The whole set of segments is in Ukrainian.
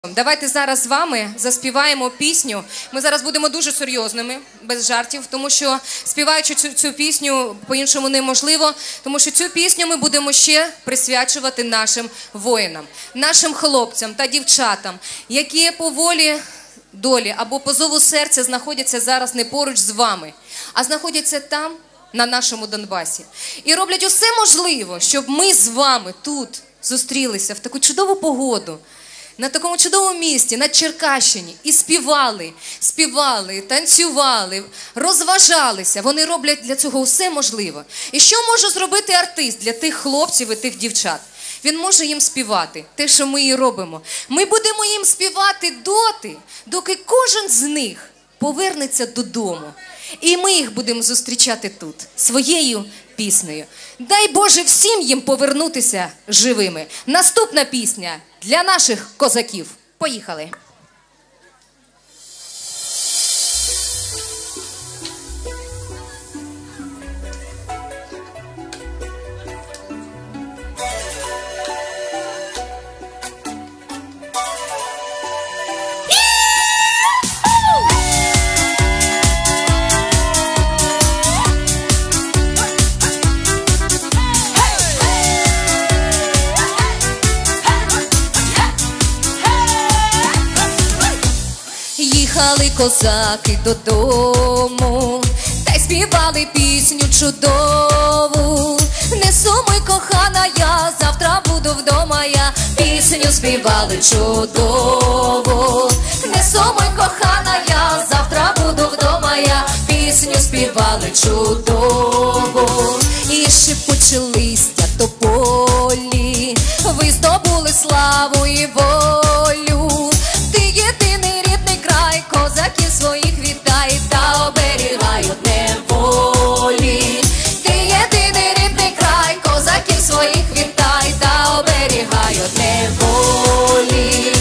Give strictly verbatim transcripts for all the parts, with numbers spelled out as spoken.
Давайте зараз з вами заспіваємо пісню. Ми зараз будемо дуже серйозними, без жартів, тому що співаючи цю, цю пісню по-іншому неможливо, тому що цю пісню ми будемо ще присвячувати нашим воїнам, нашим хлопцям та дівчатам, які по волі долі або по зову серця знаходяться зараз не поруч з вами, а знаходяться там, на нашому Донбасі. І роблять усе можливе, щоб ми з вами тут зустрілися в таку чудову погоду, на такому чудовому місті, на Черкащині, і співали, співали, танцювали, розважалися. Вони роблять для цього все можливе. І що може зробити артист для тих хлопців і тих дівчат? Він може їм співати, те, що ми і робимо. Ми будемо їм співати доти, доки кожен з них повернеться додому. І ми їх будемо зустрічати тут, своєю піснею. Дай Боже всім їм повернутися живими. Наступна пісня для наших козаків. Поїхали! Їхали козаки додому, та й співали пісню чудову. Не сумуй, кохана, я завтра буду вдома, я пісню співали чудову. Не сумуй, кохана, я завтра буду вдома, я пісню співали чудову. І шипучі листя тополі, ви здобули славу і волю. Ти єдиний рідний край, козаків своїх вітай та оберігають неволі. Ти єдиний рідний край, козаків своїх вітай та оберігають неволі.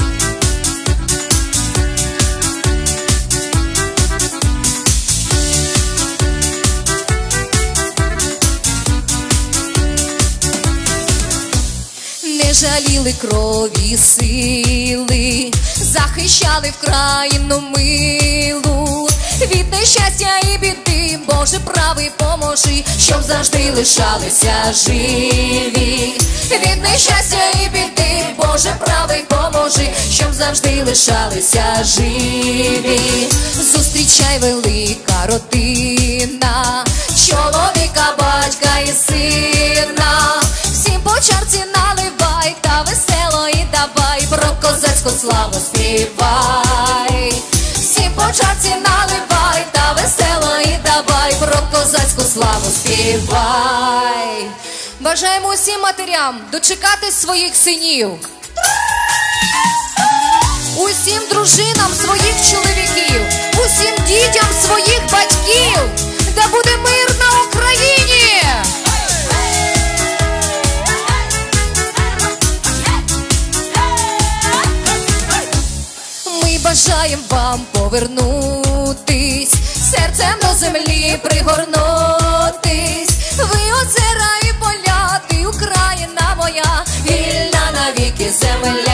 Не жаліли крові сили, захищали вкраїну милу. Від нещастя і біди, Боже правий поможи, щоб завжди лишалися живі. Від нещастя і біди, Боже правий поможи, щоб завжди лишалися живі. Зустрічай велика родина, чоловіка, батька і сина. Всім по чарці наливай та весело і давай, про козацьку славу співай. Всім по чарці наливай та весело і давай, про козацьку славу співай. Бажаємо усім матерям дочекати своїх синів, усім дружинам своїх чоловіків, усім дітям своїх батьків. Да буде мир на Україні! Ми бажаємо вам повернутись, серцем до землі пригорнутись. Ви озера і поля, ти Україна моя, вільна навіки земля.